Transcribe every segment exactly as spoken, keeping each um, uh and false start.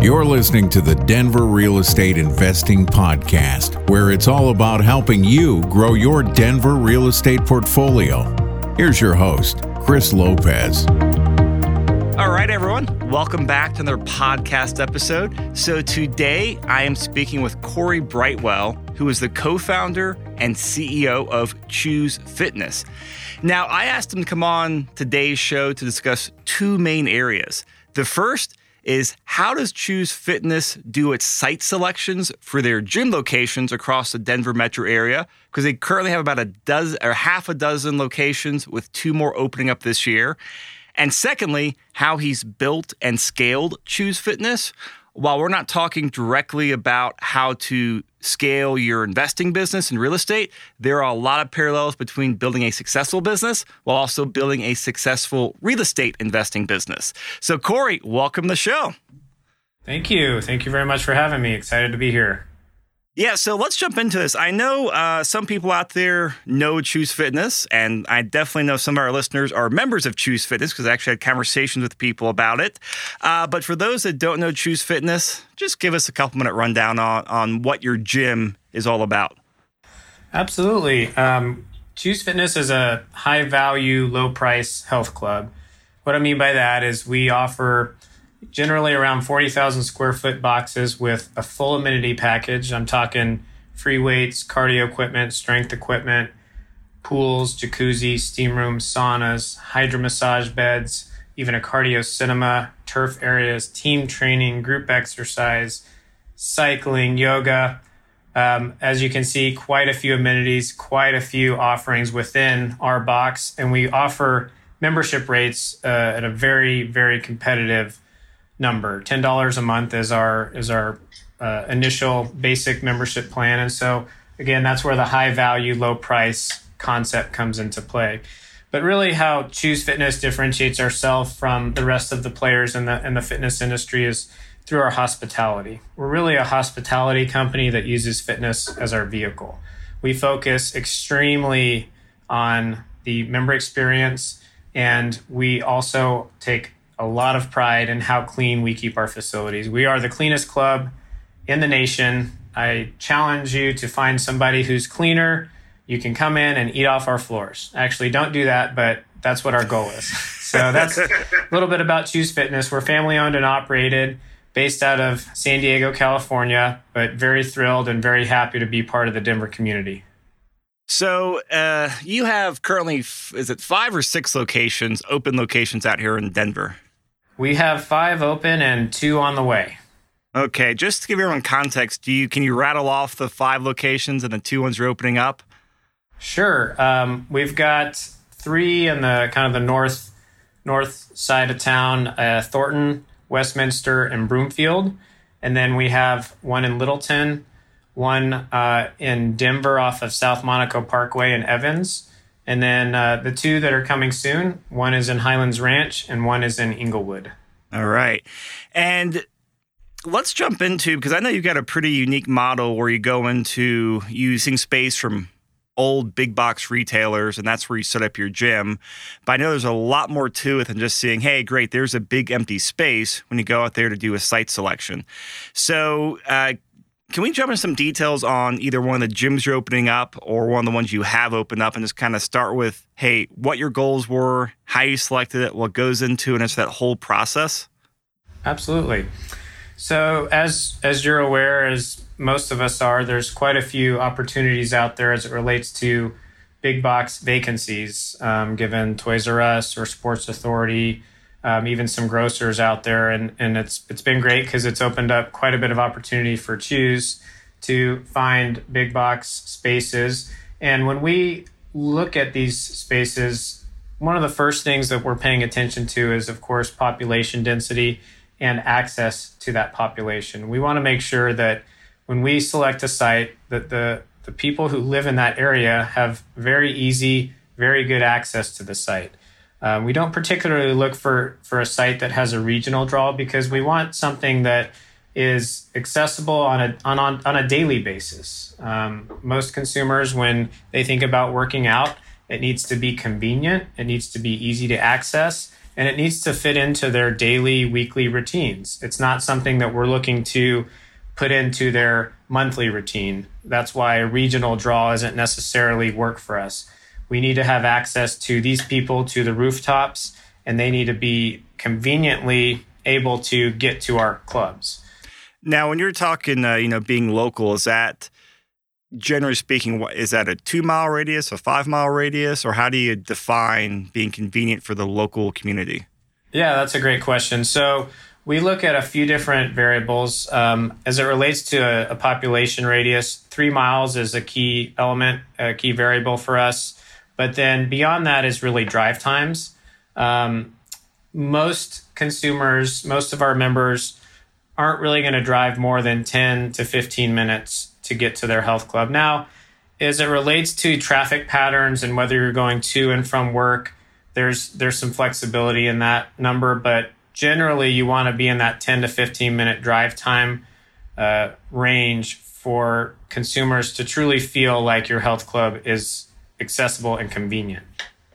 You're listening to the Denver Real Estate Investing Podcast, where it's all about helping you grow your Denver real estate portfolio. Here's your host, Chris Lopez. All right, everyone. Welcome back to another podcast episode. So today I am speaking with Corey Brightwell, who is the co-founder and C E O of Choose Fitness. Now, I asked him to come on today's show to discuss two main areas. The first is how does Choose Fitness do its site selections for their gym locations across the Denver metro area? Because they currently have about a dozen or half a dozen locations with two more opening up this year. And secondly, how he's built and scaled Choose Fitness. While we're not talking directly about how to scale your investing business in real estate, there are a lot of parallels between building a successful business while also building a successful real estate investing business. So Corey, welcome to the show. Thank you. Thank you very much for having me. Excited to be here. Yeah, so let's jump into this. I know uh, some people out there know Choose Fitness, and I definitely know some of our listeners are members of Choose Fitness because I actually had conversations with people about it. Uh, but for those that don't know Choose Fitness, just give us a couple minute rundown on, on what your gym is all about. Absolutely. Um, Choose Fitness is a high value, low price health club. What I mean by that is we offer generally around forty thousand square foot boxes with a full amenity package. I'm talking free weights, cardio equipment, strength equipment, pools, jacuzzi, steam rooms, saunas, hydro massage beds, even a cardio cinema, turf areas, team training, group exercise, cycling, yoga. Um, as you can see, quite a few amenities, quite a few offerings within our box. And we offer membership rates uh, at a very, very competitive number. ten dollars a month is our is our uh, initial basic membership plan. And so, again, that's where the high value, low price concept comes into play. But really how Choose Fitness differentiates ourselves from the rest of the players in the in the fitness industry is through our hospitality. We're really a hospitality company that uses fitness as our vehicle. We focus extremely on the member experience, and we also take a lot of pride in how clean we keep our facilities. We are the cleanest club in the nation. I challenge you to find somebody who's cleaner. You can come in and eat off our floors. Actually, don't do that, but that's what our goal is. So that's a little bit about Choose Fitness. We're family owned and operated, based out of San Diego, California, but very thrilled and very happy to be part of the Denver community. So uh, you have currently, is it five or six locations, open locations out here in Denver? We have five open and two on the way. Okay, just to give everyone context, do you can you rattle off the five locations and the two ones you're opening up? Sure. Um, we've got three in the kind of the north north side of town, uh, Thornton, Westminster, and Broomfield. And then we have one in Littleton, one uh, in Denver off of South Monaco Parkway in Evans. And then uh, the two that are coming soon, one is in Highlands Ranch and one is in Inglewood. All right. And let's jump into, because I know you've got a pretty unique model where you go into using space from old big box retailers, and that's where you set up your gym. But I know there's a lot more to it than just seeing, hey, great, there's a big empty space when you go out there to do a site selection. So uh, can we jump into some details on either one of the gyms you're opening up or one of the ones you have opened up and just kind of start with, hey, what your goals were, how you selected it, what goes into it, and it's that whole process? Absolutely. So as as you're aware, as most of us are, there's quite a few opportunities out there as it relates to big box vacancies, um, given Toys R Us or Sports Authority, um, even some grocers out there. And, and it's it's been great because it's opened up quite a bit of opportunity for Choose to find big box spaces. And when we look at these spaces, one of the first things that we're paying attention to is, of course, population density and access to that population. We want to make sure that when we select a site, that the, the people who live in that area have very easy, very good access to the site. Uh, we don't particularly look for, for a site that has a regional draw because we want something that is accessible on a on, on, on a daily basis. Um, most consumers, when they think about working out, it needs to be convenient, it needs to be easy to access, and it needs to fit into their daily, weekly routines. It's not something that we're looking to put into their monthly routine. That's why a regional draw isn't necessarily work for us. We need to have access to these people to the rooftops, and they need to be conveniently able to get to our clubs. Now, when you're talking, uh, you know, being local, is that, generally speaking, what, is that a two-mile radius, a five-mile radius, or how do you define being convenient for the local community? Yeah, that's a great question. So we look at a few different variables. Um, as it relates to a, a population radius, three miles is a key element, a key variable for us. But then beyond that is really drive times. Um, most consumers, most of our members aren't really going to drive more than ten to fifteen minutes to get to their health club. Now, as it relates to traffic patterns and whether you're going to and from work, there's there's some flexibility in that number, but generally you want to be in that ten to fifteen minute drive time uh, range for consumers to truly feel like your health club is accessible and convenient.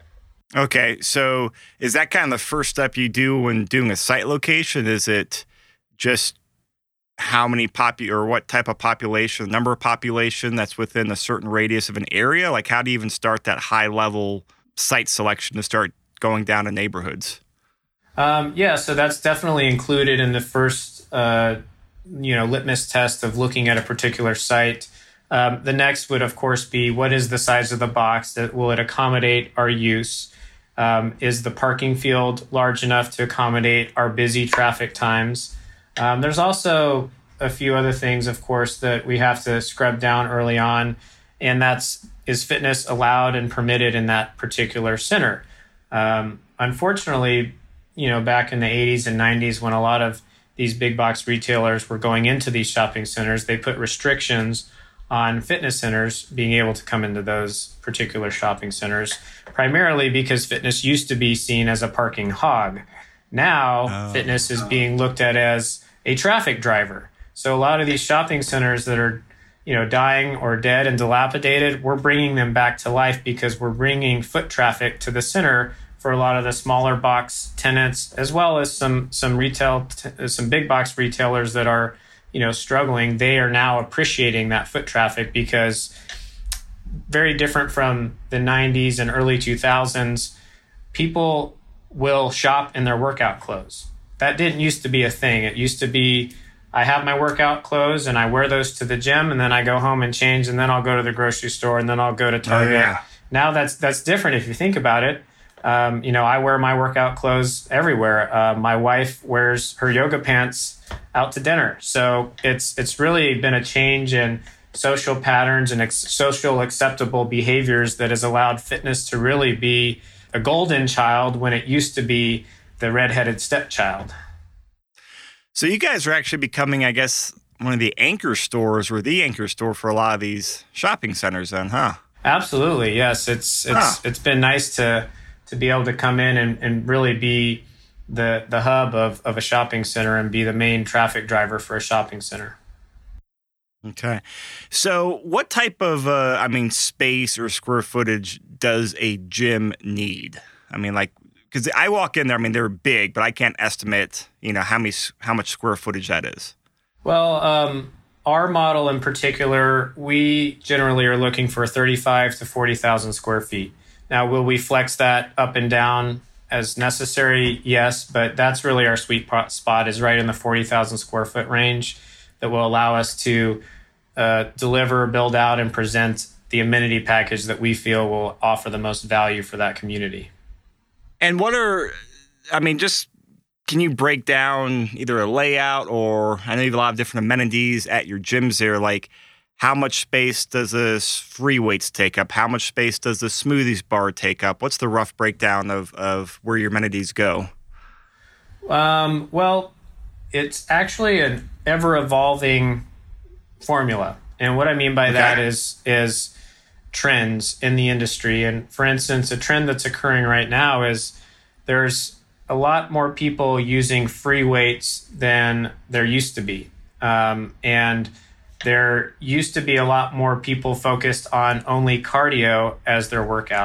Okay, so is that kind of the first step you do when doing a site location? Is it just how many popu- or what type of population, number of population that's within a certain radius of an area? Like, how do you even start that high level site selection to start going down to neighborhoods? Um, yeah, so that's definitely included in the first, uh, you know, litmus test of looking at a particular site. Um, the next would, of course, be what is the size of the box? That will it accommodate our use? Um, is the parking field large enough to accommodate our busy traffic times? Um, there's also a few other things, of course, that we have to scrub down early on, and that's is fitness allowed and permitted in that particular center? Um, unfortunately, you know, back in the eighties and nineties, when a lot of these big box retailers were going into these shopping centers, they put restrictions on fitness centers being able to come into those particular shopping centers, primarily because fitness used to be seen as a parking hog. Now, oh. fitness is being looked at as a traffic driver. So a lot of these shopping centers that are, you know, dying or dead and dilapidated, we're bringing them back to life because we're bringing foot traffic to the center for a lot of the smaller box tenants, as well as some some retail, t- some big box retailers that are, you know, struggling. They are now appreciating that foot traffic because very different from the nineties and early two thousands, people will shop in their workout clothes. That didn't used to be a thing. It used to be, I have my workout clothes and I wear those to the gym and then I go home and change and then I'll go to the grocery store and then I'll go to Target. Oh, yeah. Now that's that's different if you think about it. Um, you know, I wear my workout clothes everywhere. Uh, my wife wears her yoga pants out to dinner. So it's it's really been a change in social patterns and ex- social acceptable behaviors that has allowed fitness to really be a golden child when it used to be the redheaded stepchild. So you guys are actually becoming, I guess, one of the anchor stores or the anchor store for a lot of these shopping centers then, huh? Absolutely, yes. It's it's huh. it's been nice to to be able to come in and, and really be the the hub of, of a shopping center and be the main traffic driver for a shopping center. Okay. So what type of, uh, I mean, space or square footage does a gym need? I mean, like, because I walk in there, I mean, they're big, but I can't estimate, you know, how many, how much square footage that is. Well, um, our model in particular, we generally are looking for thirty-five to forty thousand square feet. Now, will we flex that up and down as necessary? Yes, but that's really our sweet spot is right in the forty thousand square foot range that will allow us to uh, deliver, build out, and present the amenity package that we feel will offer the most value for that community. And what are, I mean, just can you break down either a layout or, I know you have a lot of different amenities at your gyms there, like how much space does this free weights take up? How much space does the smoothies bar take up? What's the rough breakdown of, of where your amenities go? Um, well, it's actually an ever-evolving formula. And what I mean by okay. that is is trends in the industry. And for instance, a trend that's occurring right now is there's a lot more people using free weights than there used to be. Um, and there used to be a lot more people focused on only cardio as their workout.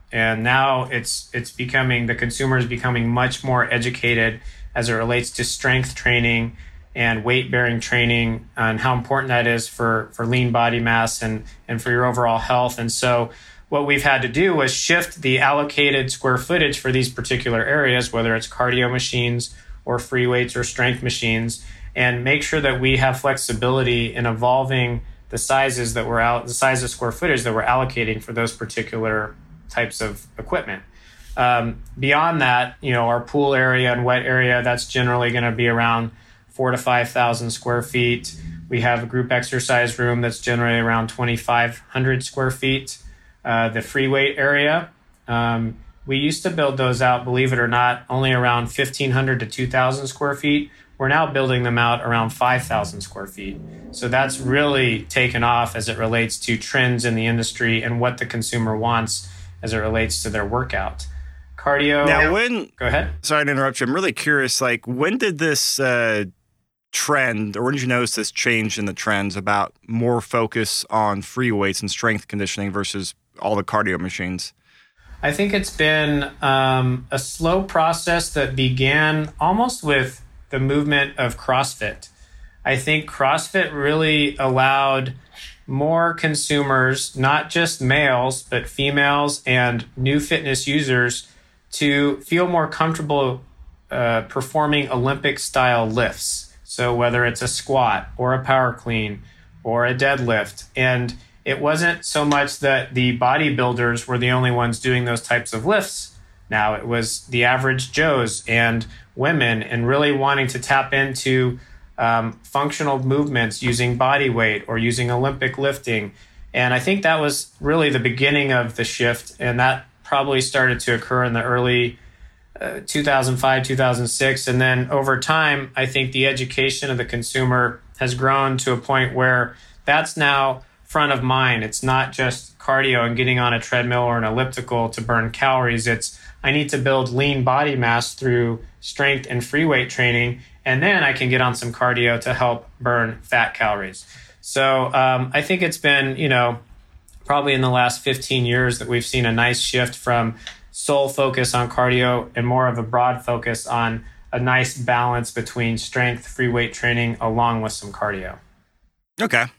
And now it's it's becoming, the consumer is becoming much more educated as it relates to strength training and weight-bearing training and how important that is for, for lean body mass and, and for your overall health. And so what we've had to do was shift the allocated square footage for these particular areas, whether it's cardio machines or free weights or strength machines, and make sure that we have flexibility in evolving the sizes that we're out, the size of square footage that we're allocating for those particular types of equipment. Um, beyond that, you know, our pool area and wet area, that's generally going to be around four to five thousand square feet. We have a group exercise room that's generally around twenty-five hundred square feet. Uh, the free weight area, um, we used to build those out, believe it or not, only around fifteen hundred to two thousand square feet. We're now building them out around five thousand square feet. So that's really taken off as it relates to trends in the industry and what the consumer wants as it relates to their workout. Cardio. Now, when, go ahead. Sorry to interrupt you. I'm really curious, like, when did this uh, trend, or when did you notice this change in the trends about more focus on free weights and strength conditioning versus all the cardio machines? I think it's been um, a slow process that began almost with the movement of CrossFit. I think CrossFit really allowed more consumers, not just males, but females and new fitness users, to feel more comfortable uh, performing Olympic-style lifts. So whether it's a squat or a power clean or a deadlift. And it wasn't so much that the bodybuilders were the only ones doing those types of lifts. Now it was the average Joes and women, and really wanting to tap into um, functional movements using body weight or using Olympic lifting. And I think that was really the beginning of the shift. And that probably started to occur in the early uh, two thousand five, two thousand six. And then over time, I think the education of the consumer has grown to a point where that's now front of mind. It's not just cardio and getting on a treadmill or an elliptical to burn calories. It's, I need to build lean body mass through strength and free weight training, and then I can get on some cardio to help burn fat calories. So um, I think it's been, you know, probably in the last fifteen years that we've seen a nice shift from sole focus on cardio and more of a broad focus on a nice balance between strength, free weight training, along with some cardio. Okay.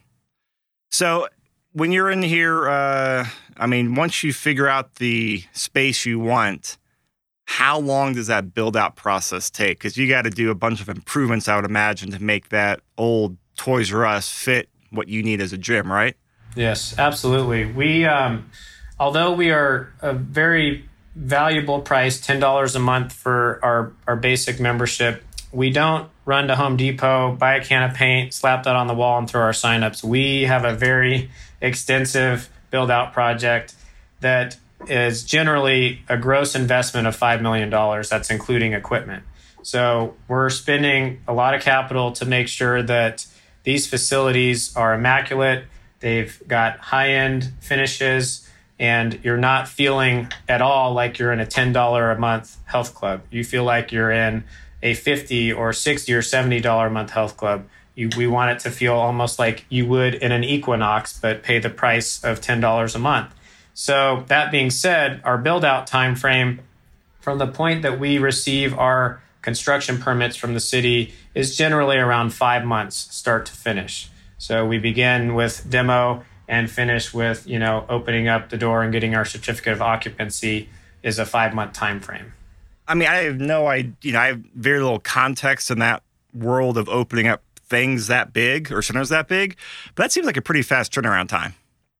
So when you're in here, uh, I mean, once you figure out the space you want, how long does that build out process take? Because you got to do a bunch of improvements, I would imagine, to make that old Toys R Us fit what you need as a gym, right? Yes, absolutely. We, um, although we are a very valuable price, ten dollars a month for our, our basic membership, we don't run to Home Depot, buy a can of paint, slap that on the wall, and throw our signups. We have a very extensive build-out project that is generally a gross investment of five million dollars. That's including equipment. So we're spending a lot of capital to make sure that these facilities are immaculate. They've got high-end finishes, and you're not feeling at all like you're in a ten dollars a month health club. You feel like you're in a fifty or sixty or seventy dollars a month health club. You, we want it to feel almost like you would in an Equinox, but pay the price of ten dollars a month. So that being said, our build-out time frame from the point that we receive our construction permits from the city is generally around five months, start to finish. So we begin with demo and finish with, you know, opening up the door and getting our certificate of occupancy is a five-month time frame. I mean, I have no idea, you know, I have very little context in that world of opening up things that big or centers that big, but that seems like a pretty fast turnaround time.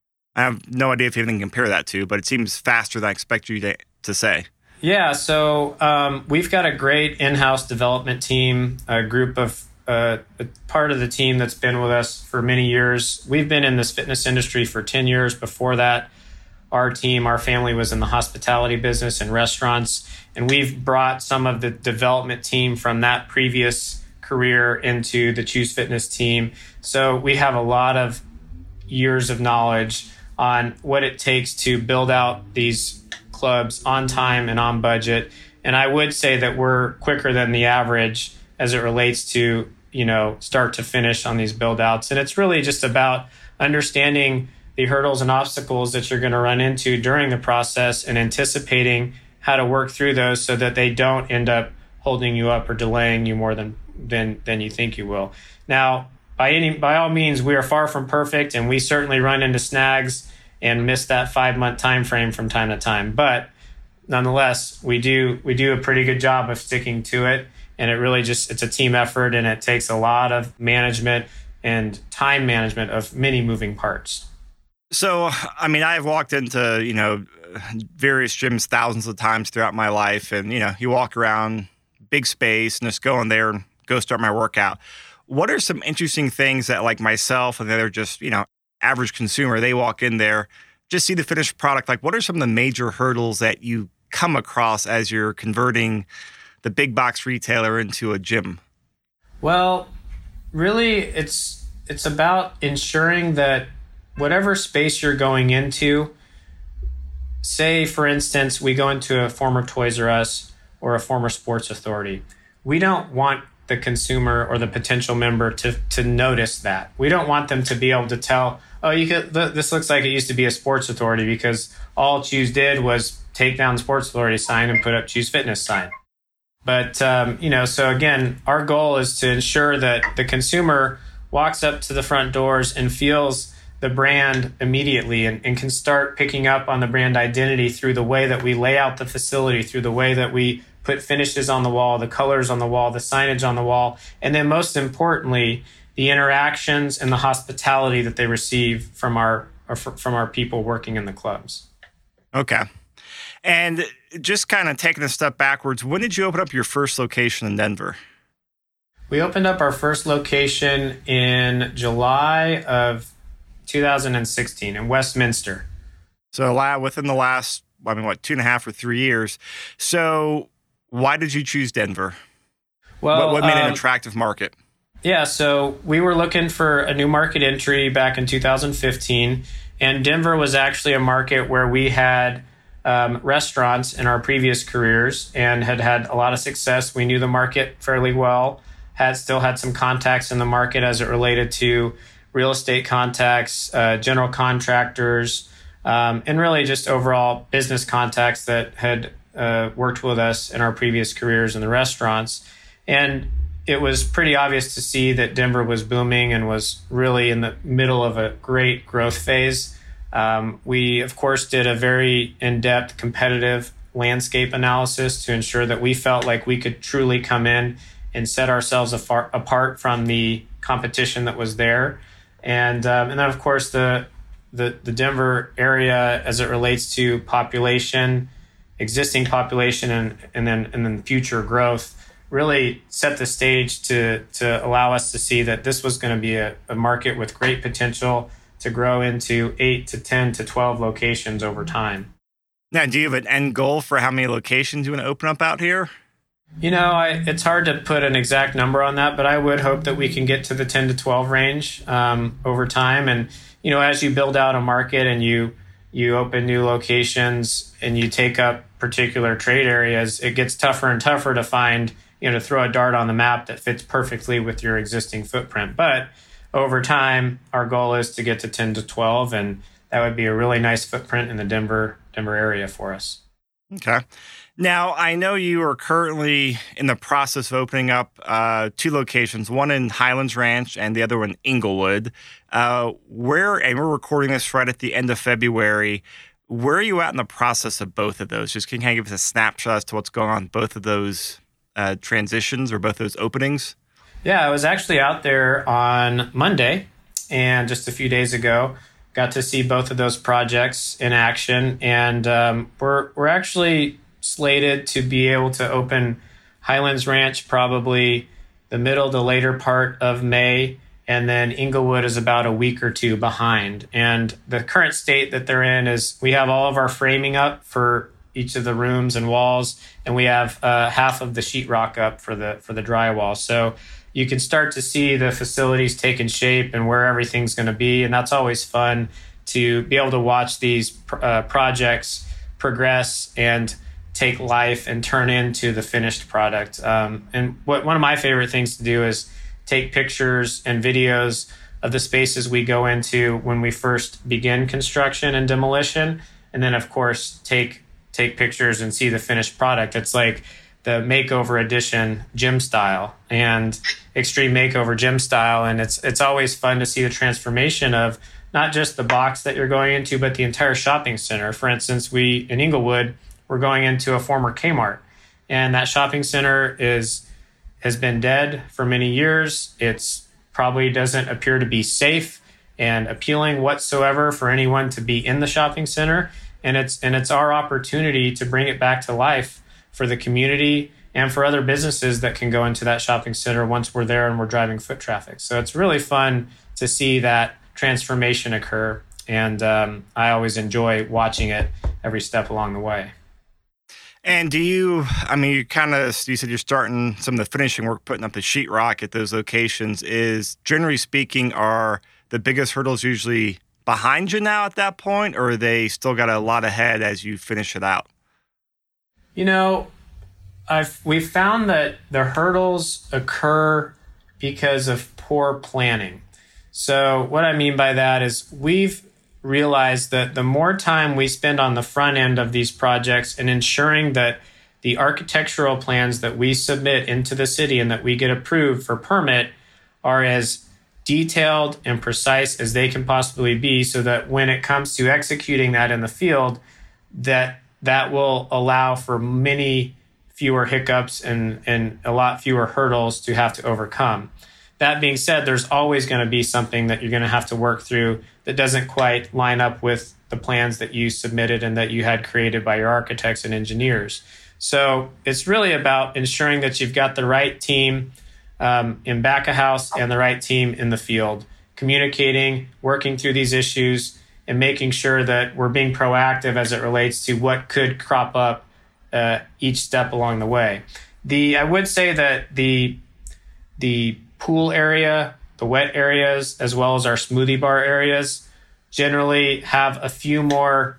I have no idea if you have anything to compare that to, but it seems faster than I expect you to, to say. Yeah, so um, we've got a great in-house development team, a group of, uh, a part of the team that's been with us for many years. We've been in this fitness industry for ten years. Before that, our team, our family was in the hospitality business and restaurants, and we've brought some of the development team from that previous career into the Choose Fitness team. So we have a lot of years of knowledge on what it takes to build out these clubs on time and on budget. And I would say that we're quicker than the average as it relates to, you know, start to finish on these build outs. And it's really just about understanding the hurdles and obstacles that you're going to run into during the process and anticipating how to work through those so that they don't end up holding you up or delaying you more than than than you think you will. Now, by any by all means, we are far from perfect, and we certainly run into snags and miss that five month time frame from time to time. But nonetheless, we do we do a pretty good job of sticking to it, and it really just it's a team effort, and it takes a lot of management and time management of many moving parts. So, I mean, I've walked into, you know, various gyms thousands of times throughout my life, and, you know, you walk around big space and just go in there and go start my workout. What are some interesting things that, like myself and they're just, you know, average consumer, they walk in there, just see the finished product. Like, what are some of the major hurdles that you come across as you're converting the big box retailer into a gym? Well, really, it's it's about ensuring that whatever space you're going into, say, for instance, we go into a former Toys R Us or a former Sports Authority. We don't want the consumer or the potential member to to notice that. We don't want them to be able to tell, oh, you could, th- this looks like it used to be a Sports Authority, because all Choose did was take down the Sports Authority sign and put up Choose Fitness sign. But, um, you know, so again, our goal is to ensure that the consumer walks up to the front doors and feels the brand immediately and, and can start picking up on the brand identity through the way that we lay out the facility, through the way that we put finishes on the wall, the colors on the wall, the signage on the wall, and then most importantly, the interactions and the hospitality that they receive from our or from our people working in the clubs. Okay. And just kind of taking a step backwards, when did you open up your first location in Denver? We opened up our first location in July of two thousand sixteen in Westminster. So within the last, I mean, what, two and a half or three years. So why did you choose Denver? Well, what, what made um, an attractive market? Yeah, so we were looking for a new market entry back in two thousand fifteen, and Denver was actually a market where we had um, restaurants in our previous careers and had had a lot of success. We knew the market fairly well, had still had some contacts in the market as it related to real estate contacts, uh, general contractors, um, and really just overall business contacts that had uh, worked with us in our previous careers in the restaurants. And it was pretty obvious to see that Denver was booming and was really in the middle of a great growth phase. Um, we, of course, did a very in-depth competitive landscape analysis to ensure that we felt like we could truly come in and set ourselves afar- apart from the competition that was there. And um, and then, of course, the, the the Denver area as it relates to population, existing population, and and then and then future growth really set the stage to to allow us to see that this was going to be a, a market with great potential to grow into eight to ten to twelve locations over time. Now, do you have an end goal for how many locations you want to open up out here? You know, I, it's hard to put an exact number on that, but I would hope that we can get to the ten to twelve range um, over time. And, you know, as you build out a market and you you open new locations and you take up particular trade areas, it gets tougher and tougher to find, you know, to throw a dart on the map that fits perfectly with your existing footprint. But over time, our goal is to get to ten to twelve, and that would be a really nice footprint in the Denver Denver area for us. Okay. Now, I know you are currently in the process of opening up uh, two locations, one in Highlands Ranch and the other one in Inglewood. Uh, where, and we're recording this right at the end of February. Where are you at in the process of both of those? Just can you kind of give us a snapshot as to what's going on in both of those uh, transitions or both those openings? Yeah, I was actually out there on Monday, and just a few days ago, got to see both of those projects in action. And um, we're we're actually slated to be able to open Highlands Ranch probably the middle to later part of May, and then Inglewood is about a week or two behind. And the current state that they're in is we have all of our framing up for each of the rooms and walls, and we have uh, half of the sheetrock up for the for the drywall. So you can start to see the facilities taking shape and where everything's going to be, and that's always fun to be able to watch these uh, projects progress and take life and turn into the finished product. Um, and what one of my favorite things to do is take pictures and videos of the spaces we go into when we first begin construction and demolition, and then of course take take pictures and see the finished product. It's like the makeover edition gym style and extreme makeover gym style, and it's it's always fun to see the transformation of not just the box that you're going into, but the entire shopping center. For instance, we in Inglewood, we're going into a former Kmart, and that shopping center is has been dead for many years. It's probably doesn't appear to be safe and appealing whatsoever for anyone to be in the shopping center, and it's and it's our opportunity to bring it back to life for the community and for other businesses that can go into that shopping center once we're there and we're driving foot traffic. So it's really fun to see that transformation occur, and um, I always enjoy watching it every step along the way. And do you, I mean, you kind of, you said you're starting some of the finishing work, putting up the sheetrock at those locations. Is, generally speaking, are the biggest hurdles usually behind you now at that point, or are they still got a lot ahead as you finish it out? You know, I've we've found that the hurdles occur because of poor planning. So what I mean by that is we've realized that the more time we spend on the front end of these projects and ensuring that the architectural plans that we submit into the city and that we get approved for permit are as detailed and precise as they can possibly be, so that when it comes to executing that in the field, that that will allow for many fewer hiccups and, and a lot fewer hurdles to have to overcome. That being said, there's always going to be something that you're going to have to work through that doesn't quite line up with the plans that you submitted and that you had created by your architects and engineers. So it's really about ensuring that you've got the right team um, in back of house and the right team in the field, communicating, working through these issues, and making sure that we're being proactive as it relates to what could crop up uh, each step along the way. The I would say that the the pool area, the wet areas, as well as our smoothie bar areas, generally have a few more,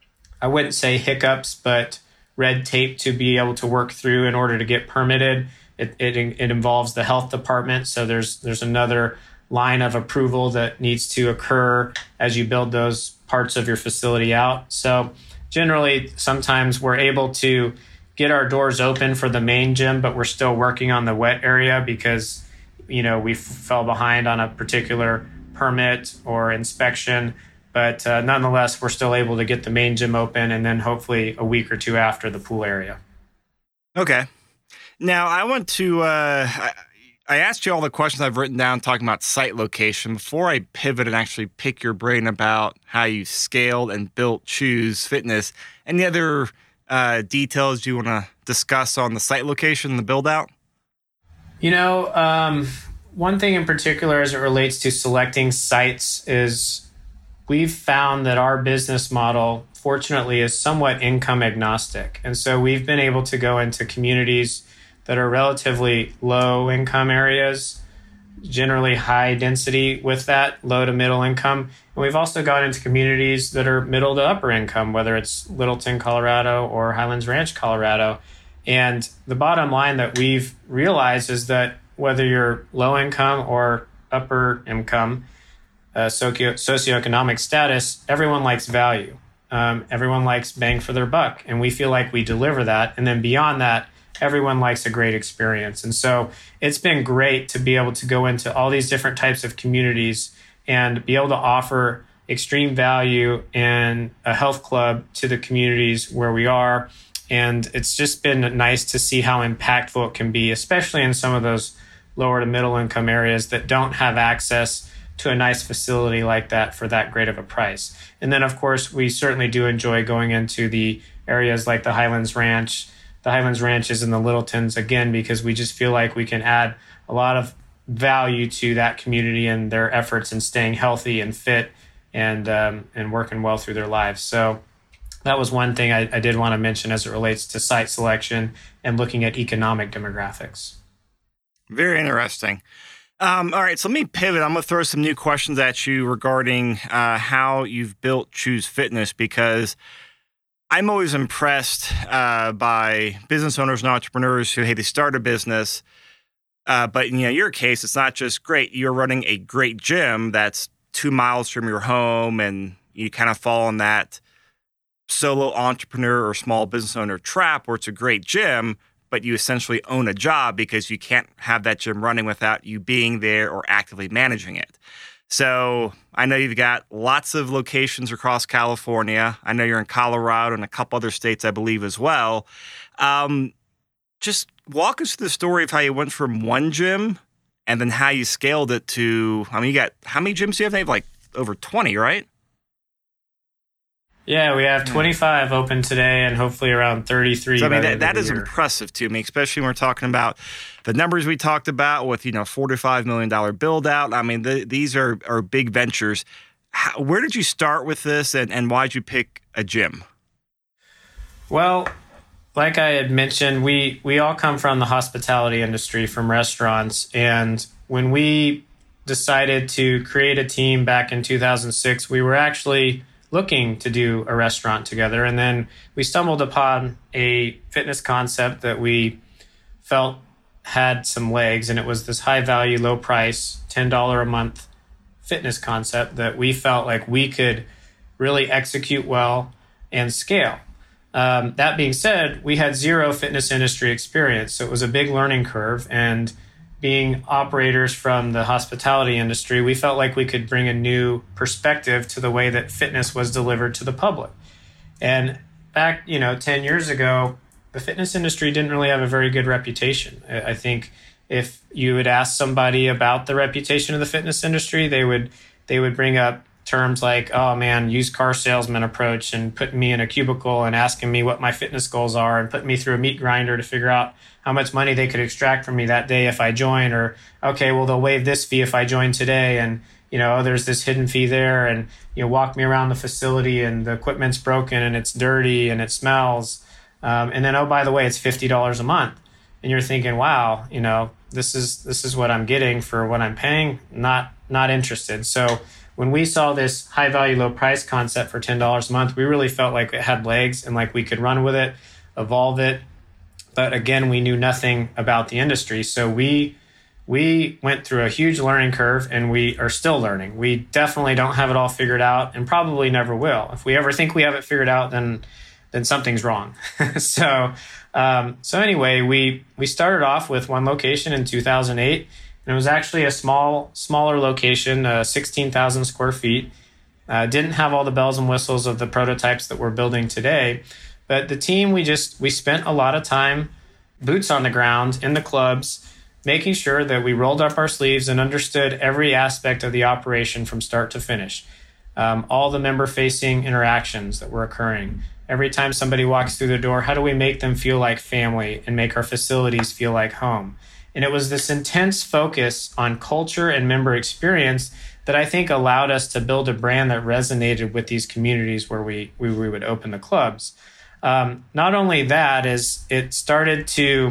I wouldn't say hiccups, but red tape to be able to work through in order to get permitted. It it, it involves the health department, so there's there's another line of approval that needs to occur as you build those parts of your facility out. So generally, sometimes we're able to get our doors open for the main gym, but we're still working on the wet area because, you know, we f- fell behind on a particular permit or inspection. But uh, nonetheless, we're still able to get the main gym open, and then hopefully a week or two after, the pool area. Okay. Now, I want to, uh, I, I asked you all the questions I've written down talking about site location. Before I pivot and actually pick your brain about how you scaled and built Choose Fitness, any other uh, details you want to discuss on the site location and the build out? You know, um, one thing in particular as it relates to selecting sites is we've found that our business model, fortunately, is somewhat income agnostic. And so we've been able to go into communities that are relatively low income areas, generally high density with that, low to middle income. And we've also gone into communities that are middle to upper income, whether it's Littleton, Colorado, or Highlands Ranch, Colorado. And the bottom line that we've realized is that whether you're low income or upper income, uh, socio- socioeconomic status, everyone likes value. Um, everyone likes bang for their buck. And we feel like we deliver that. And then beyond that, everyone likes a great experience. And so it's been great to be able to go into all these different types of communities and be able to offer extreme value and a health club to the communities where we are. And it's just been nice to see how impactful it can be, especially in some of those lower to middle income areas that don't have access to a nice facility like that for that great of a price. And then, of course, we certainly do enjoy going into the areas like the Highlands Ranch, the Highlands Ranches and the Littletons, again, because we just feel like we can add a lot of value to that community and their efforts in staying healthy and fit and um, and working well through their lives. So that was one thing I, I did want to mention as it relates to site selection and looking at economic demographics. Very interesting. Um, all right, so let me pivot. I'm going to throw some new questions at you regarding uh, how you've built Choose Fitness, because I'm always impressed uh, by business owners and entrepreneurs who, hey, they start a business, Uh, but in you know, your case, it's not just great. You're running a great gym that's two miles from your home, and you kind of fall in that solo entrepreneur or small business owner trap where it's a great gym, but you essentially own a job because you can't have that gym running without you being there or actively managing it. So I know you've got lots of locations across California. I know you're in Colorado and a couple other states, I believe, as well. Um, just walk us through the story of how you went from one gym and then how you scaled it to, I mean, you got, how many gyms do you have? They have like over twenty, right? Yeah, we have twenty-five open today and hopefully around thirty-three. So, I mean, that, that is year. Impressive to me, especially when we're talking about the numbers we talked about with, you know, forty-five million dollars build out. I mean, the, these are, are big ventures. How, where did you start with this and, and why did you pick a gym? Well, like I had mentioned, we, we all come from the hospitality industry, from restaurants. And when we decided to create a team back in two thousand six, we were actually looking to do a restaurant together. And then we stumbled upon a fitness concept that we felt had some legs. And it was this high value, low price, ten dollars a month fitness concept that we felt like we could really execute well and scale. Um, that being said, we had zero fitness industry experience. So it was a big learning curve. And being operators from the hospitality industry, we felt like we could bring a new perspective to the way that fitness was delivered to the public. And back, you know, ten years ago, the fitness industry didn't really have a very good reputation. I think if you would ask somebody about the reputation of the fitness industry, they would they would bring up terms like, oh man, used car salesman approach, and putting me in a cubicle and asking me what my fitness goals are and putting me through a meat grinder to figure out how much money they could extract from me that day if I join, or, okay, well, they'll waive this fee if I join today. And, you know, oh, there's this hidden fee there, and, you know, walk me around the facility and the equipment's broken and it's dirty and it smells. Um, and then, oh, by the way, it's fifty dollars a month. And you're thinking, wow, you know, this is, this is what I'm getting for what I'm paying. Not, not interested. So when we saw this high value, low price concept for ten dollars a month, we really felt like it had legs and like we could run with it, evolve it. But again, we knew nothing about the industry. So we we went through a huge learning curve, and we are still learning. We definitely don't have it all figured out, and probably never will. If we ever think we have it figured out, then then something's wrong. so um, so anyway, we we started off with one location in two thousand eight, and it was actually a small smaller location, uh, sixteen thousand square feet. Uh, didn't have all the bells and whistles of the prototypes that we're building today. But the team, we just, we spent a lot of time, boots on the ground, in the clubs, making sure that we rolled up our sleeves and understood every aspect of the operation from start to finish. Um, all the member-facing interactions that were occurring. Every time somebody walks through the door, how do we make them feel like family and make our facilities feel like home? And it was this intense focus on culture and member experience that I think allowed us to build a brand that resonated with these communities where we, we, we would open the clubs. Um, not only that, is it started to,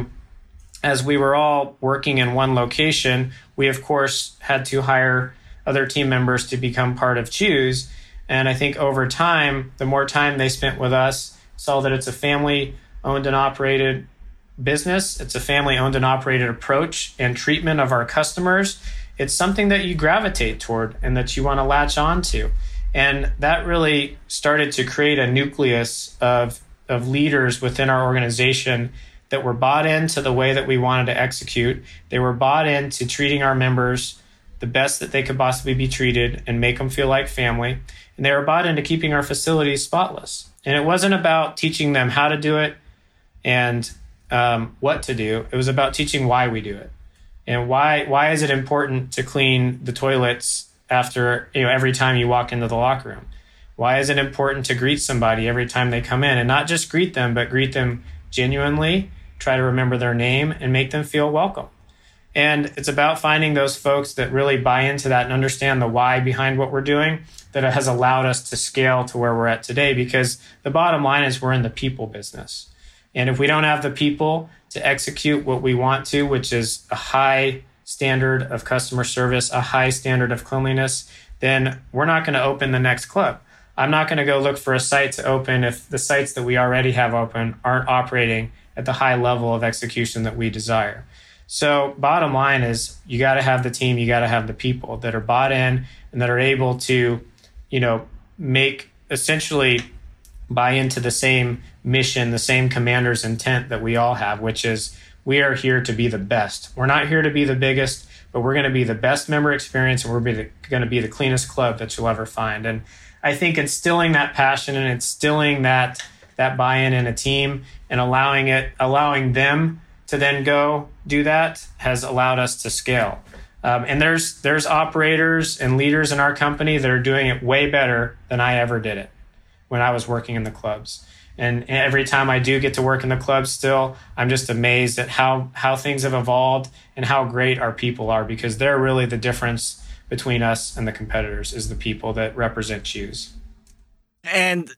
as we were all working in one location, we of course had to hire other team members to become part of Choose. And I think over time, the more time they spent with us, saw that it's a family owned and operated business. It's a family owned and operated approach and treatment of our customers. It's something that you gravitate toward and that you want to latch on to. And that really started to create a nucleus of of leaders within our organization that were bought into the way that we wanted to execute. They were bought into treating our members the best that they could possibly be treated and make them feel like family. And they were bought into keeping our facilities spotless. And it wasn't about teaching them how to do it and um, what to do. It was about teaching why we do it. And why why is it important to clean the toilets after, you know, every time you walk into the locker room? Why is it important to greet somebody every time they come in? And not just greet them, but greet them genuinely, try to remember their name, and make them feel welcome. And it's about finding those folks that really buy into that and understand the why behind what we're doing, that has allowed us to scale to where we're at today. Because the bottom line is we're in the people business. And if we don't have the people to execute what we want to, which is a high standard of customer service, a high standard of cleanliness, then we're not going to open the next club. I'm not going to go look for a site to open if the sites that we already have open aren't operating at the high level of execution that we desire. So bottom line is you got to have the team, you got to have the people that are bought in and that are able to, you know, make essentially buy into the same mission, the same commander's intent that we all have, which is we are here to be the best. We're not here to be the biggest, but we're going to be the best member experience, and we're going to be the cleanest club that you'll ever find. And I think instilling that passion and instilling that that buy-in in a team and allowing it, allowing them to then go do that has allowed us to scale. Um, and there's there's operators and leaders in our company that are doing it way better than I ever did it when I was working in the clubs. And every time I do get to work in the clubs still, I'm just amazed at how, how things have evolved and how great our people are, because they're really the difference between us and the competitors, is the people that represent Choose. And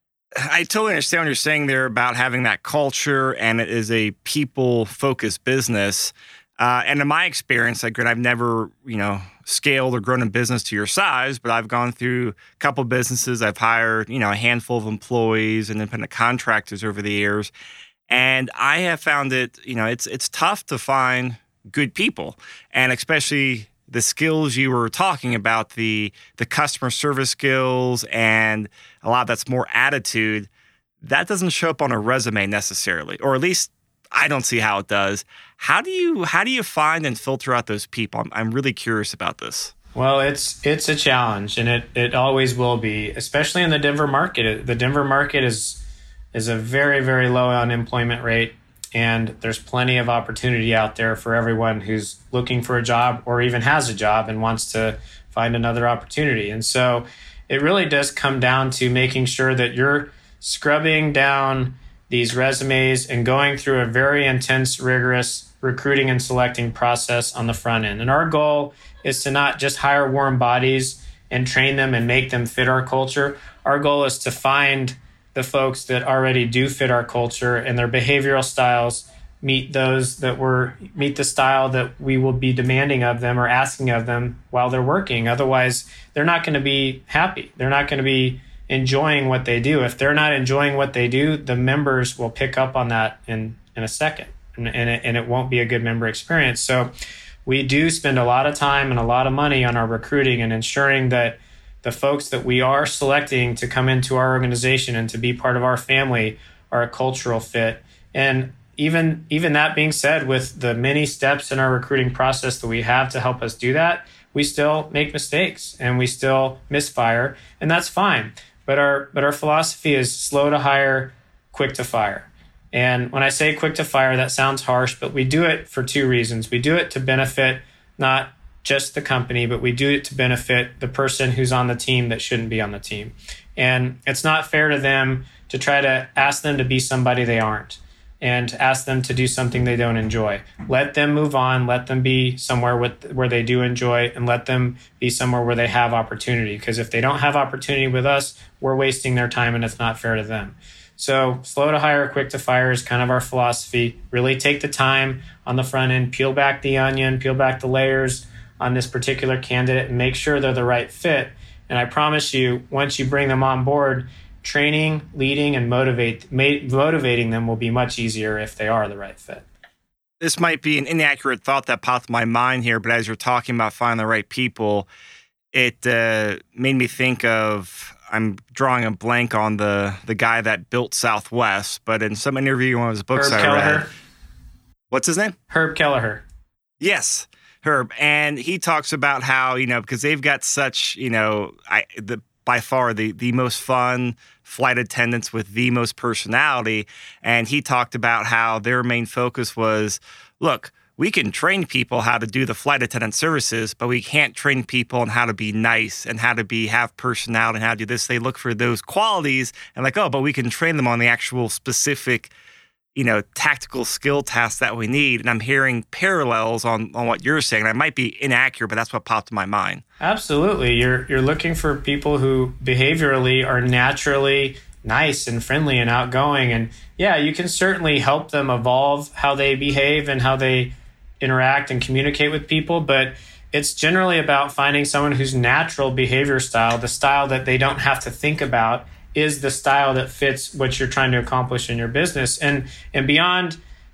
I totally understand what you're saying there about having that culture, and it is a people-focused business. Uh, and in my experience, like, I've never, you know, scaled or grown a business to your size, but I've gone through a couple of businesses. I've hired, you know, a handful of employees and independent contractors over the years. And I have found it, you know, it's it's tough to find good people, and especially the skills you were talking about, the the customer service skills, and a lot of that's more attitude. That doesn't show up on a resume necessarily, or at least I don't see how it does. How do you how do you find and filter out those people? I'm, I'm really curious about this. Well, it's it's a challenge, and it, it always will be, especially in the Denver market. The Denver market is is a very, very low unemployment rate, and there's plenty of opportunity out there for everyone who's looking for a job or even has a job and wants to find another opportunity. And so it really does come down to making sure that you're scrubbing down these resumes and going through a very intense, rigorous recruiting and selecting process on the front end. And our goal is to not just hire warm bodies and train them and make them fit our culture. Our goal is to find the folks that already do fit our culture and their behavioral styles meet those that were meet the style that we will be demanding of them or asking of them while they're working. Otherwise, they're not going to be happy. They're not going to be enjoying what they do. If they're not enjoying what they do, the members will pick up on that in, in a second, and, and, it, and it won't be a good member experience. So we do spend a lot of time and a lot of money on our recruiting and ensuring that the folks that we are selecting to come into our organization and to be part of our family are a cultural fit. And even, even that being said, with the many steps in our recruiting process that we have to help us do that, we still make mistakes and we still misfire, and that's fine. But our but our philosophy is slow to hire, quick to fire. And when I say quick to fire, that sounds harsh, but we do it for two reasons. We do it to benefit not just the company, but we do it to benefit the person who's on the team that shouldn't be on the team. And it's not fair to them to try to ask them to be somebody they aren't and to ask them to do something they don't enjoy. Let them move on. Let them be somewhere with, where they do enjoy, and let them be somewhere where they have opportunity. Because if they don't have opportunity with us, we're wasting their time and it's not fair to them. So slow to hire, quick to fire is kind of our philosophy. Really take the time on the front end, peel back the onion, peel back the layers on this particular candidate and make sure they're the right fit. And I promise you, once you bring them on board, training, leading, and motivate, motivating them will be much easier if they are the right fit. This might be an inaccurate thought that popped in my mind here, but as you're talking about finding the right people, it uh, made me think of, I'm drawing a blank on the the guy that built Southwest, but in some interview, one of his books Herb I Kelleher. read. What's his name? Herb Kelleher. Yes, Herb. And he talks about how, you know, because they've got such, you know, I the by far the, the most fun flight attendants with the most personality. And he talked about how their main focus was, look, we can train people how to do the flight attendant services, but we can't train people on how to be nice and how to be have personality and how to do this. They look for those qualities and like, oh, but we can train them on the actual specific, you know, tactical skill tasks that we need. And I'm hearing parallels on, on what you're saying. I might be inaccurate, but that's what popped in my mind. Absolutely. You're you're looking for people who behaviorally are naturally nice and friendly and outgoing. And yeah, you can certainly help them evolve how they behave and how they interact and communicate with people. But it's generally about finding someone whose natural behavior style, the style that they don't have to think about, is the style that fits what you're trying to accomplish in your business. And and beyond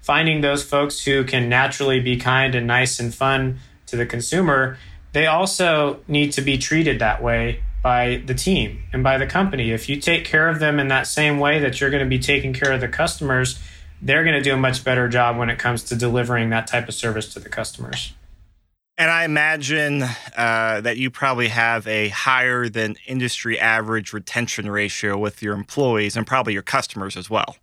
finding those folks who can naturally be kind and nice and fun to the consumer, they also need to be treated that way by the team and by the company. If you take care of them in that same way that you're going to be taking care of the customers, they're going to do a much better job when it comes to delivering that type of service to the customers. And I imagine uh, that you probably have a higher than industry average retention ratio with your employees and probably your customers as well.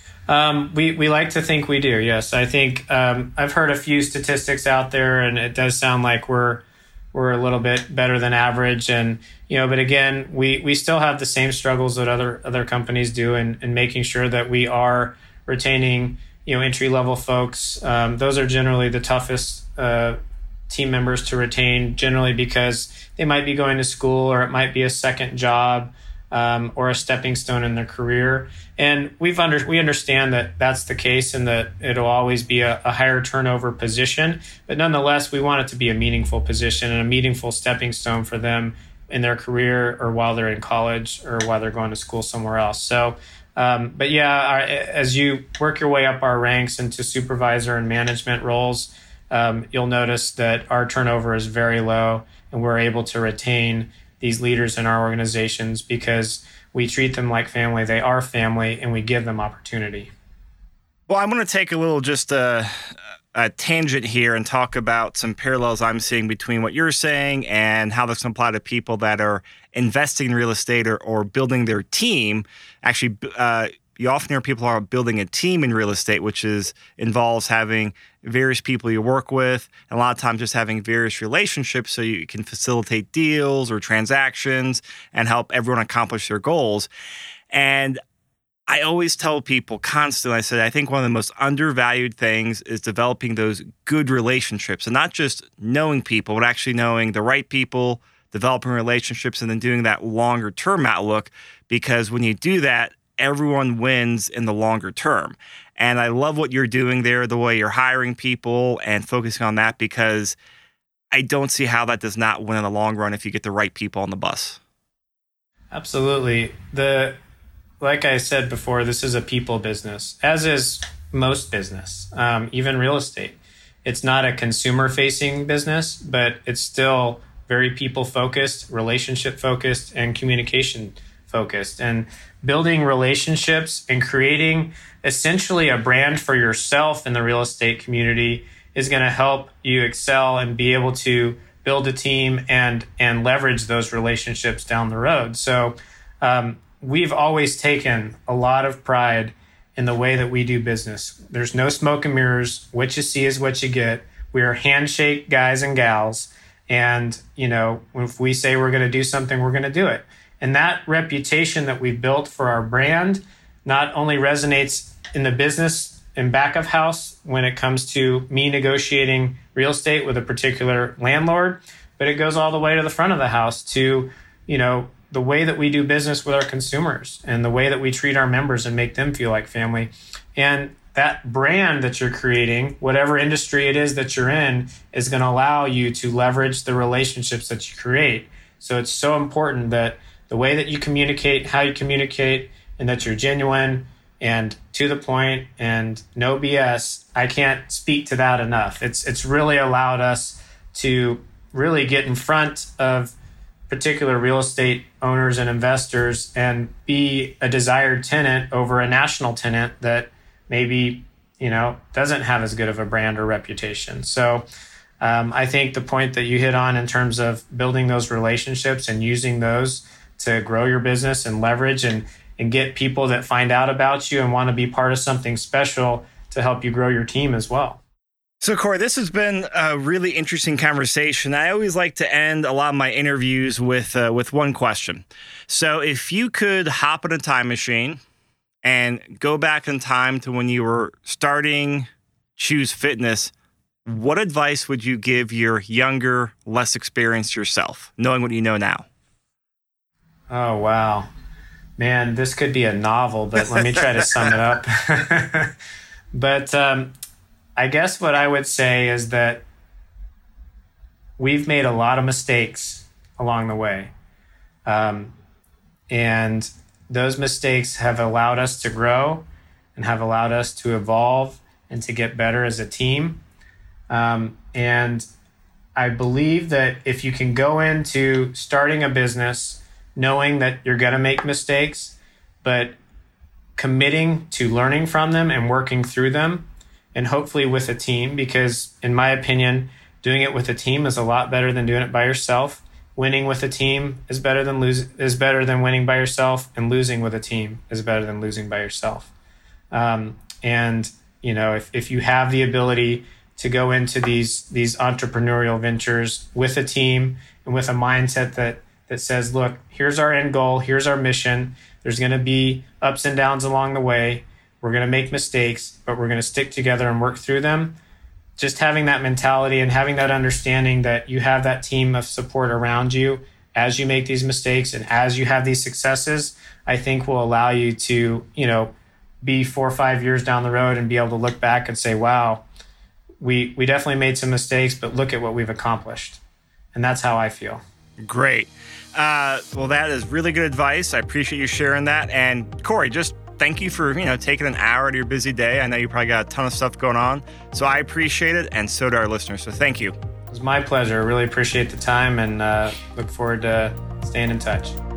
Um, we, we like to think we do, yes. I think um, I've heard a few statistics out there, and it does sound like we're we're a little bit better than average. And, you know, but again, we, we still have the same struggles that other other companies do in, in making sure that we are retaining, you know, entry-level folks. Um, those are generally the toughest uh, team members to retain, generally because they might be going to school, or it might be a second job, um, or a stepping stone in their career. And we've under, we understand that that's the case, and that it'll always be a, a higher turnover position. But nonetheless, we want it to be a meaningful position and a meaningful stepping stone for them in their career, or while they're in college, or while they're going to school somewhere else. So, um, but yeah, our, as you work your way up our ranks into supervisor and management roles, um, you'll notice that our turnover is very low, and we're able to retain these leaders in our organizations because we treat them like family. They are family, and we give them opportunity. Well, I'm going to take a little just a, a tangent here and talk about some parallels I'm seeing between what you're saying and how this can apply to people that are investing in real estate or, or building their team. Actually, uh, you often hear people are building a team in real estate, which is involves having various people you work with, and a lot of times just having various relationships so you can facilitate deals or transactions and help everyone accomplish their goals. And I always tell people constantly, I said, I think one of the most undervalued things is developing those good relationships, and not just knowing people, but actually knowing the right people, developing relationships, and then doing that longer term outlook. Because when you do that, everyone wins in the longer term. And I love what you're doing there, the way you're hiring people and focusing on that, because I don't see how that does not win in the long run if you get the right people on the bus. Absolutely. The like I said before, this is a people business, as is most business, um, even real estate. It's not a consumer-facing business, but it's still very people-focused, relationship-focused, and communication-focused. And building relationships and creating essentially a brand for yourself in the real estate community is going to help you excel and be able to build a team and and leverage those relationships down the road. So um, we've always taken a lot of pride in the way that we do business. There's no smoke and mirrors. What you see is what you get. We are handshake guys and gals. And, you know, if we say we're going to do something, we're going to do it. And that reputation that we've built for our brand not only resonates in the business and back of house when it comes to me negotiating real estate with a particular landlord, but it goes all the way to the front of the house to, you know, the way that we do business with our consumers and the way that we treat our members and make them feel like family. And that brand that you're creating, whatever industry it is that you're in, is going to allow you to leverage the relationships that you create. So it's so important that the way that you communicate, how you communicate, and that you're genuine and to the point and no B S. I can't speak to that enough. It's it's really allowed us to really get in front of particular real estate owners and investors and be a desired tenant over a national tenant that maybe, you know, doesn't have as good of a brand or reputation. So um, I think the point that you hit on in terms of building those relationships and using those to grow your business and leverage and, and get people that find out about you and want to be part of something special to help you grow your team as well. So, Corey, this has been a really interesting conversation. I always like to end a lot of my interviews with uh, with one question. So if you could hop in a time machine and go back in time to when you were starting Choose Fitness, what advice would you give your younger, less experienced yourself, knowing what you know now? Oh, wow. Man, this could be a novel, but let me try to sum it up. But um, I guess what I would say is that we've made a lot of mistakes along the way. Um, and those mistakes have allowed us to grow and have allowed us to evolve and to get better as a team. Um, and I believe that if you can go into starting a business knowing that you're going to make mistakes, but committing to learning from them and working through them, and hopefully with a team, because in my opinion, doing it with a team is a lot better than doing it by yourself. Winning with a team is better than lose is better than winning by yourself, and losing with a team is better than losing by yourself. Um, and you know, if if you have the ability to go into these these entrepreneurial ventures with a team and with a mindset that that says, look, here's our end goal, here's our mission. There's going to be ups and downs along the way. We're going to make mistakes, but we're going to stick together and work through them. Just having that mentality and having that understanding that you have that team of support around you as you make these mistakes and as you have these successes, I think will allow you to, you know, be four or five years down the road and be able to look back and say, wow, we we definitely made some mistakes, but look at what we've accomplished. And that's how I feel. Great. Uh, well, that is really good advice. I appreciate you sharing that. And Corey, just thank you for, you know, taking an hour out of your busy day. I know you probably got a ton of stuff going on, so I appreciate it, and so do our listeners. So thank you. It was my pleasure. I really appreciate the time, and uh, look forward to staying in touch.